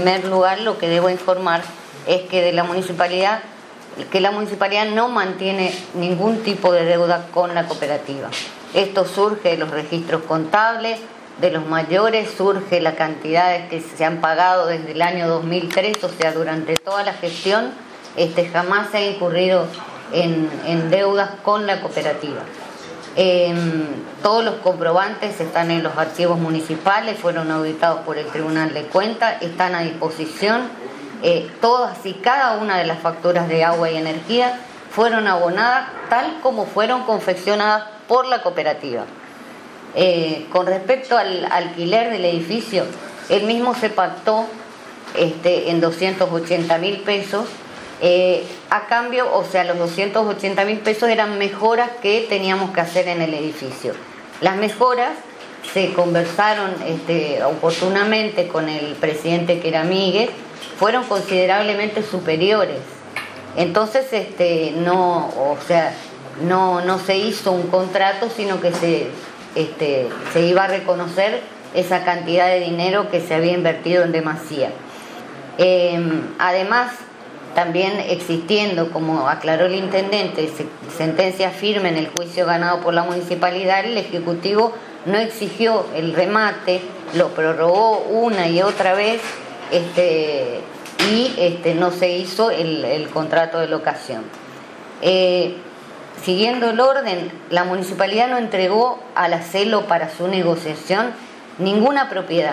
primer lugar, lo que debo informar es que la municipalidad no mantiene ningún tipo de deuda con la cooperativa. Esto surge de los registros contables, de los mayores, surge la cantidad que se han pagado desde el año 2003, o sea, durante toda la gestión, jamás se ha incurrido en deudas con la cooperativa. Todos los comprobantes están en los archivos municipales, fueron auditados por el Tribunal de Cuentas, están a disposición. Todas y cada una de las facturas de agua y energía fueron abonadas tal como fueron confeccionadas por la cooperativa. Con respecto al alquiler del edificio, el mismo se pactó en 280.000 pesos. A cambio, o sea, los 280.000 pesos eran mejoras que teníamos que hacer en el edificio. Las mejoras se conversaron oportunamente con el presidente, que era Míguez, fueron considerablemente superiores. Entonces, no se hizo un contrato, sino que se iba a reconocer esa cantidad de dinero que se había invertido en demasía. Además, también existiendo, como aclaró el intendente, sentencia firme en el juicio ganado por la municipalidad, el Ejecutivo no exigió el remate, lo prorrogó una y otra vez, y no se hizo el contrato de locación. Siguiendo el orden, la municipalidad no entregó a la CELO para su negociación ninguna propiedad.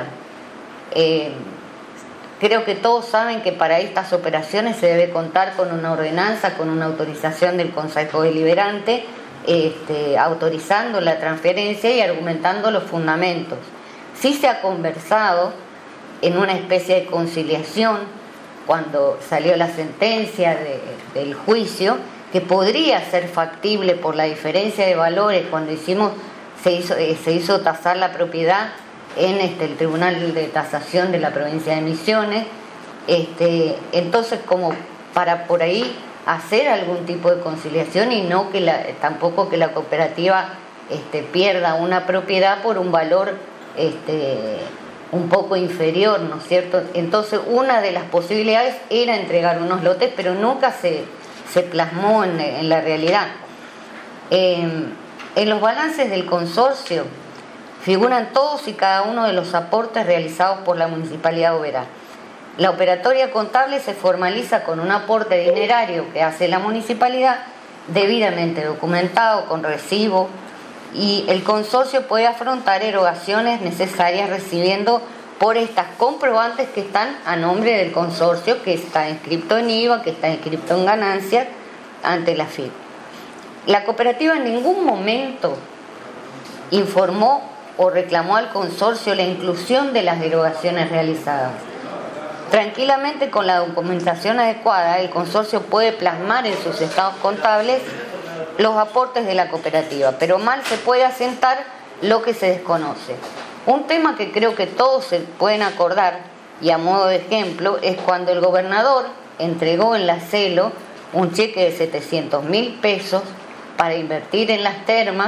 Creo que todos saben que para estas operaciones se debe contar con una ordenanza, con una autorización del Consejo Deliberante, autorizando la transferencia y argumentando los fundamentos. Sí se ha conversado en una especie de conciliación cuando salió la sentencia del juicio, que podría ser factible por la diferencia de valores cuando se hizo tasar la propiedad en el Tribunal de Tasación de la provincia de Misiones. Entonces, como para por ahí hacer algún tipo de conciliación y no tampoco que la cooperativa pierda una propiedad por un valor un poco inferior, ¿no es cierto? Entonces, una de las posibilidades era entregar unos lotes, pero nunca se plasmó en la realidad. En los balances del consorcio figuran todos y cada uno de los aportes realizados por la Municipalidad de Oberá. La operatoria contable se formaliza con un aporte dinerario que hace la municipalidad, debidamente documentado, con recibo, y el consorcio puede afrontar erogaciones necesarias recibiendo por estas comprobantes que están a nombre del consorcio, que está inscrito en IVA, que está inscrito en ganancias ante la FIP. La cooperativa en ningún momento informó o reclamó al consorcio la inclusión de las erogaciones realizadas. Tranquilamente, con la documentación adecuada, el consorcio puede plasmar en sus estados contables los aportes de la cooperativa, pero mal se puede asentar lo que se desconoce. Un tema que creo que todos se pueden acordar, y a modo de ejemplo, es cuando el gobernador entregó en la CELO un cheque de 700.000 pesos para invertir en las termas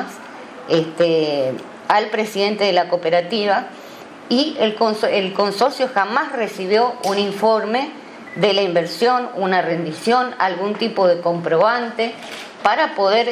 al presidente de la cooperativa, y el consorcio jamás recibió un informe de la inversión, una rendición, algún tipo de comprobante para poder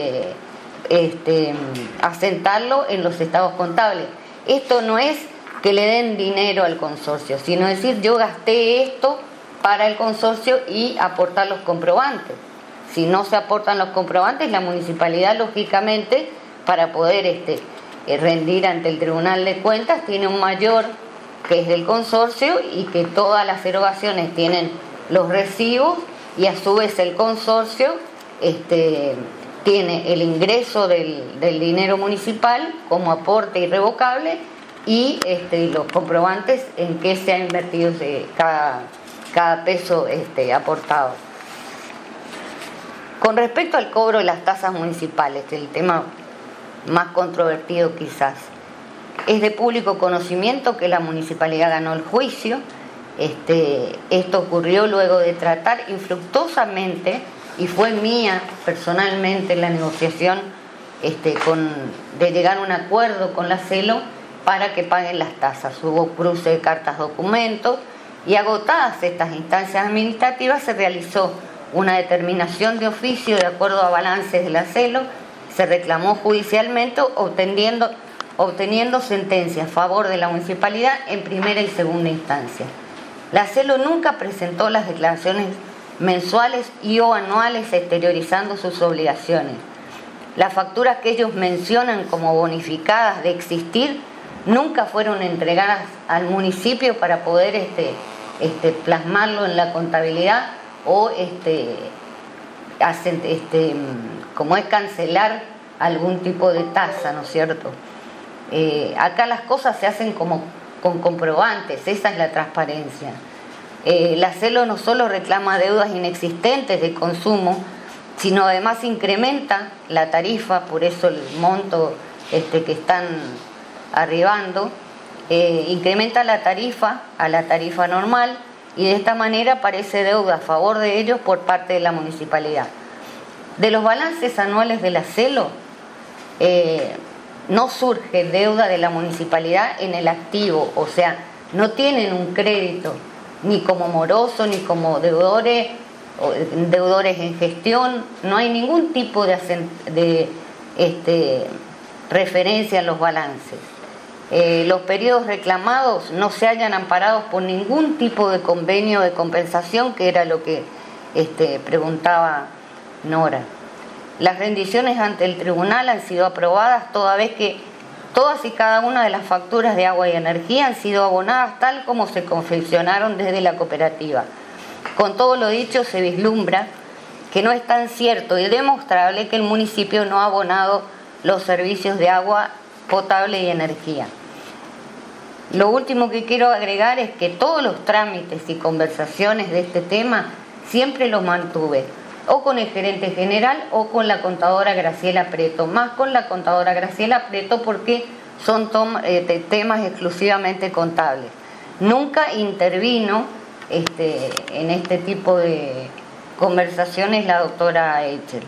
asentarlo en los estados contables. Esto no es que le den dinero al consorcio, sino decir, yo gasté esto para el consorcio y aportar los comprobantes. Si no se aportan los comprobantes, la municipalidad, lógicamente, para poder rendir ante el Tribunal de Cuentas, tiene un mayor que es del consorcio, y que todas las erogaciones tienen los recibos, y a su vez el consorcio tiene el ingreso del dinero municipal como aporte irrevocable, y los comprobantes en qué se ha invertido cada peso aportado. Con respecto al cobro de las tasas municipales, el tema más controvertido quizás, es de público conocimiento que la municipalidad ganó el juicio. Esto ocurrió luego de tratar infructuosamente, y fue mía personalmente la negociación de llegar a un acuerdo con la CELO para que paguen las tasas. Hubo cruce de cartas documentos, y agotadas estas instancias administrativas se realizó una determinación de oficio de acuerdo a balances de la CELO, se reclamó judicialmente obteniendo sentencia a favor de la municipalidad en primera y segunda instancia. La CELO nunca presentó las declaraciones mensuales y o anuales exteriorizando sus obligaciones. Las facturas que ellos mencionan como bonificadas de existir nunca fueron entregadas al municipio para poder plasmarlo en la contabilidad o como es cancelar algún tipo de tasa, ¿no es cierto? Acá las cosas se hacen como con comprobantes, esa es la transparencia. La CELO no solo reclama deudas inexistentes de consumo, sino además incrementa la tarifa, por eso el monto que están arribando, incrementa la tarifa a la tarifa normal y de esta manera aparece deuda a favor de ellos por parte de la municipalidad. De los balances anuales de la CELO, no surge deuda de la municipalidad en el activo, o sea, no tienen un crédito ni como moroso ni como deudores en gestión, no hay ningún tipo de referencia en los balances. Los periodos reclamados no se hayan amparados por ningún tipo de convenio de compensación, que era lo que preguntaba Nora. Las rendiciones ante el tribunal han sido aprobadas toda vez que todas y cada una de las facturas de agua y energía han sido abonadas tal como se confeccionaron desde la cooperativa. Con todo lo dicho, se vislumbra que no es tan cierto y demostrable que el municipio no ha abonado los servicios de agua potable y energía. Lo último que quiero agregar es que todos los trámites y conversaciones de este tema siempre los mantuve o con el gerente general o con la contadora Graciela Preto, más con la contadora Graciela Preto porque son temas exclusivamente contables. Nunca intervino en este tipo de conversaciones la doctora Eichel.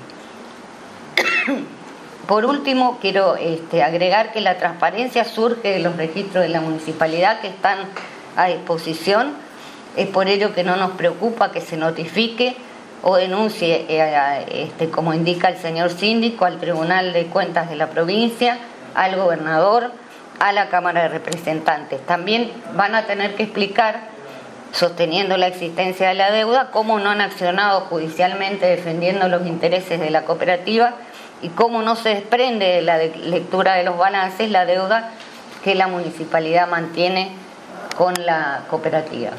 Por último, quiero agregar que la transparencia surge de los registros de la municipalidad que están a disposición. Es por ello que no nos preocupa que se notifique o denuncie, como indica el señor síndico, al Tribunal de Cuentas de la provincia, al gobernador, a la Cámara de Representantes. También van a tener que explicar, sosteniendo la existencia de la deuda, cómo no han accionado judicialmente defendiendo los intereses de la cooperativa y cómo no se desprende de la lectura de los balances la deuda que la municipalidad mantiene con la cooperativa.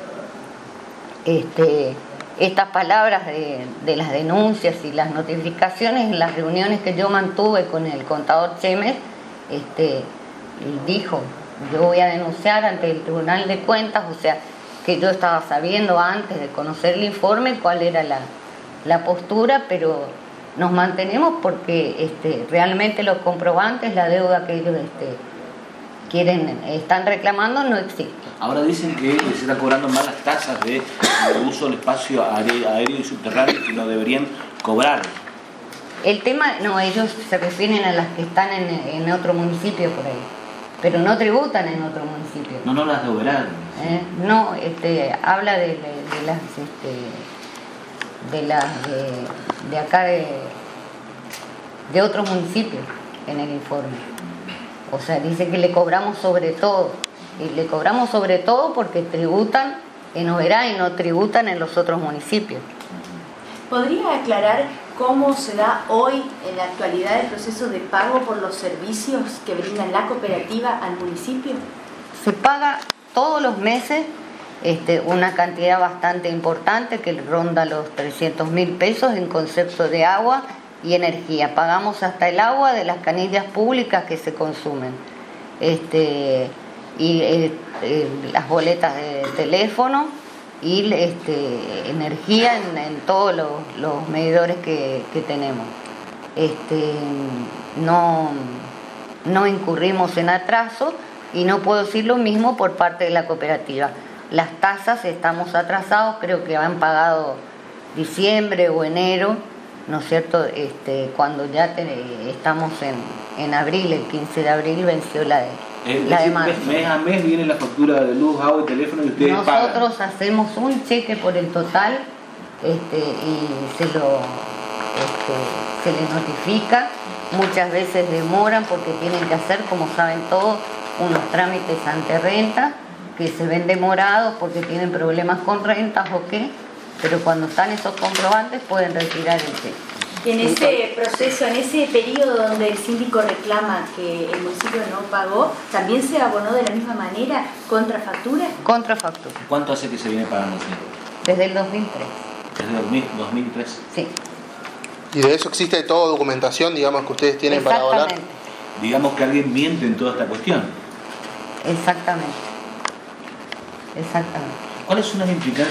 Estas palabras de las denuncias y las notificaciones en las reuniones que yo mantuve con el contador Chemes, dijo, yo voy a denunciar ante el Tribunal de Cuentas, o sea, que yo estaba sabiendo antes de conocer el informe cuál era la postura, pero nos mantenemos porque realmente los comprobantes, la deuda que ellos están reclamando no existe. Ahora dicen que se están cobrando más las tasas de uso del espacio aéreo y subterráneo que no deberían cobrar. El tema, no, ellos se refieren a las que están en otro municipio por ahí, pero no tributan en otro municipio. No las deberán. No, habla de acá de otros municipios en el informe. O sea, dice que le cobramos sobre todo. Y le cobramos sobre todo porque tributan en Oberá y no tributan en los otros municipios. ¿Podría aclarar cómo se da hoy, en la actualidad, el proceso de pago por los servicios que brinda la cooperativa al municipio? Se paga todos los meses una cantidad bastante importante que ronda los 300.000 pesos en concepto de agua y energía. Pagamos hasta el agua de las canillas públicas que se consumen. Las boletas de teléfono y energía en todos los medidores que tenemos. No incurrimos en atraso y no puedo decir lo mismo por parte de la cooperativa. Las tasas estamos atrasados, creo que han pagado diciembre o enero ¿no es cierto? Cuando ya estamos en abril, el 15 de abril venció la de marzo. Mes a mes viene la factura de luz, agua y teléfono y ustedes pagan. Nosotros hacemos un cheque por el total y se les notifica. Muchas veces demoran porque tienen que hacer, como saben todos, unos trámites ante renta que se ven demorados porque tienen problemas con rentas o qué, pero cuando están esos comprobantes pueden retirar el cheque. Y en ese proceso, en ese periodo donde el síndico reclama que el municipio no pagó, ¿también se abonó de la misma manera contrafactura? Contrafactura. ¿Cuánto hace que se viene pagando así? Desde el 2003. Desde 2003. Sí. Y de eso existe toda documentación, digamos, que ustedes tienen para abonar. Exactamente. Digamos que alguien miente en toda esta cuestión. Exactamente. ¿Cuáles son las implicancias